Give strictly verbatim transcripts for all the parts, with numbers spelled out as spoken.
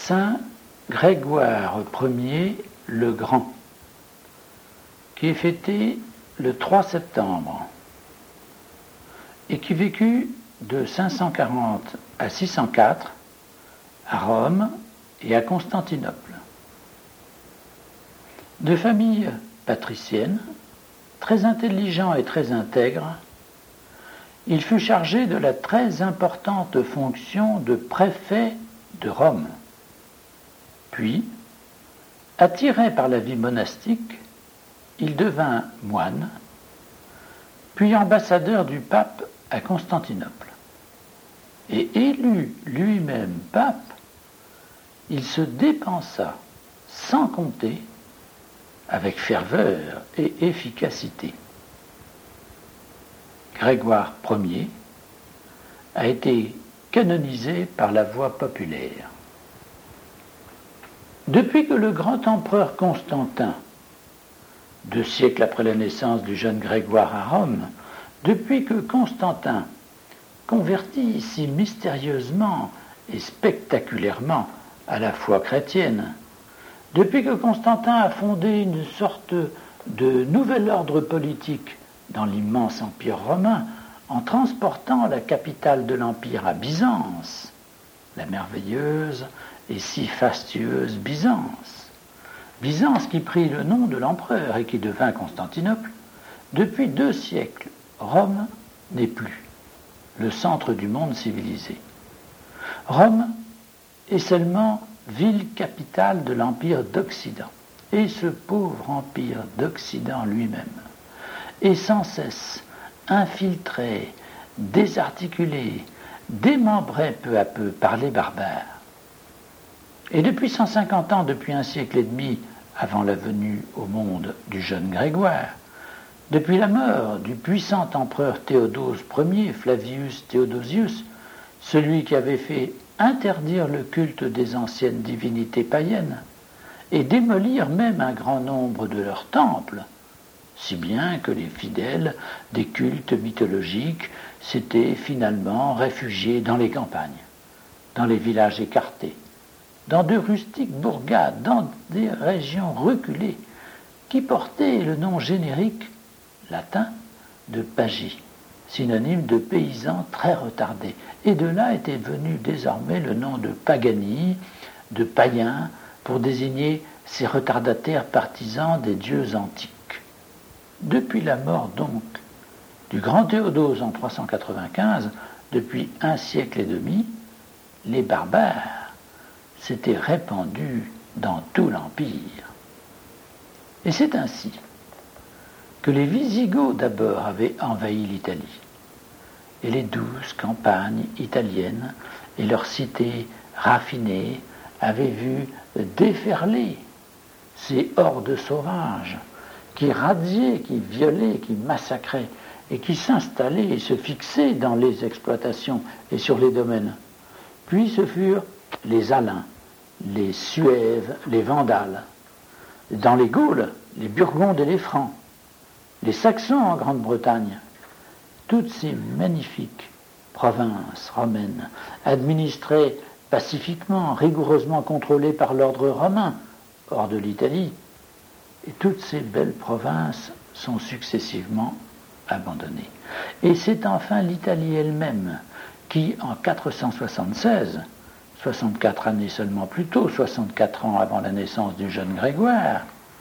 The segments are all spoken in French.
Saint Grégoire Ier le Grand, qui est fêté le trois septembre et qui vécut de cinq cent quarante à six cent quatre à Rome et à Constantinople. De famille patricienne, très intelligent et très intègre, il fut chargé de la très importante fonction de préfet de Rome. Puis, attiré par la vie monastique, il devint moine, puis ambassadeur du pape à Constantinople. Et élu lui-même pape, il se dépensa sans compter, avec ferveur et efficacité. Grégoire Ier a été canonisé par la voie populaire. Depuis que le grand empereur Constantin, deux siècles après la naissance du jeune Grégoire à Rome, depuis que Constantin convertit si mystérieusement et spectaculairement à la foi chrétienne, depuis que Constantin a fondé une sorte de nouvel ordre politique dans l'immense empire romain, en transportant la capitale de l'empire à Byzance, la merveilleuse et si fastueuse Byzance. Byzance qui prit le nom de l'empereur et qui devint Constantinople, depuis deux siècles, Rome n'est plus le centre du monde civilisé. Rome est seulement ville capitale de l'empire d'Occident. Et ce pauvre empire d'Occident lui-même est sans cesse infiltré, désarticulé, démembré peu à peu par les barbares. Et depuis cent cinquante ans, depuis un siècle et demi avant la venue au monde du jeune Grégoire, depuis la mort du puissant empereur Théodose Ier, Flavius Theodosius, celui qui avait fait interdire le culte des anciennes divinités païennes et démolir même un grand nombre de leurs temples, si bien que les fidèles des cultes mythologiques s'étaient finalement réfugiés dans les campagnes, dans les villages écartés, dans de rustiques bourgades, dans des régions reculées, qui portaient le nom générique latin de pagi, synonyme de paysans très retardés. Et de là était venu désormais le nom de pagani, de païens, pour désigner ces retardataires partisans des dieux antiques. Depuis la mort donc du grand Théodose en trois cent quatre-vingt-quinze, depuis un siècle et demi, les barbares s'étaient répandus dans tout l'empire. Et c'est ainsi que les Visigoths d'abord avaient envahi l'Italie, et les douces campagnes italiennes et leurs cités raffinées avaient vu déferler ces hordes sauvages qui radiaient, qui violaient, qui massacraient et qui s'installaient et se fixaient dans les exploitations et sur les domaines. Puis ce furent les Alains, les Suèves, les Vandales. Dans les Gaules, les Burgondes et les Francs, les Saxons en Grande-Bretagne. Toutes ces magnifiques provinces romaines, administrées pacifiquement, rigoureusement contrôlées par l'ordre romain, hors de l'Italie, et toutes ces belles provinces sont successivement abandonnées. Et c'est enfin l'Italie elle-même qui, en quatre cent soixante-seize, soixante-quatre années seulement plus tôt, soixante-quatre ans avant la naissance du jeune Grégoire,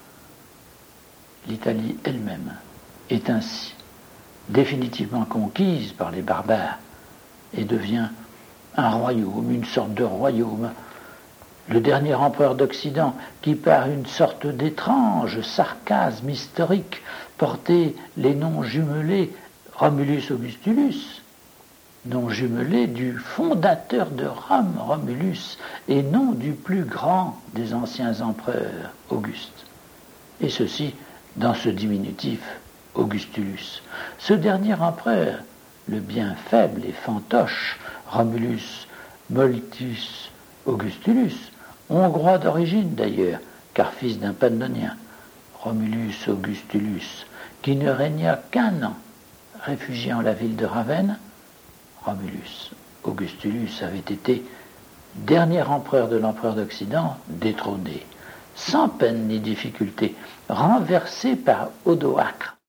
l'Italie elle-même est ainsi définitivement conquise par les barbares et devient un royaume, une sorte de royaume. Le dernier empereur d'Occident, qui par une sorte d'étrange sarcasme historique portait les noms jumelés Romulus Augustulus, nom jumelé du fondateur de Rome, Romulus, et non du plus grand des anciens empereurs, Auguste. Et ceci dans ce diminutif Augustulus. Ce dernier empereur, le bien faible et fantoche Romulus Moltius Augustulus, hongrois d'origine d'ailleurs, car fils d'un Pannonien, Romulus Augustulus, qui ne régna qu'un an, réfugié en la ville de Ravenne, Romulus Augustulus avait été dernier empereur de l'empereur d'Occident, détrôné, sans peine ni difficulté, renversé par Odoacre.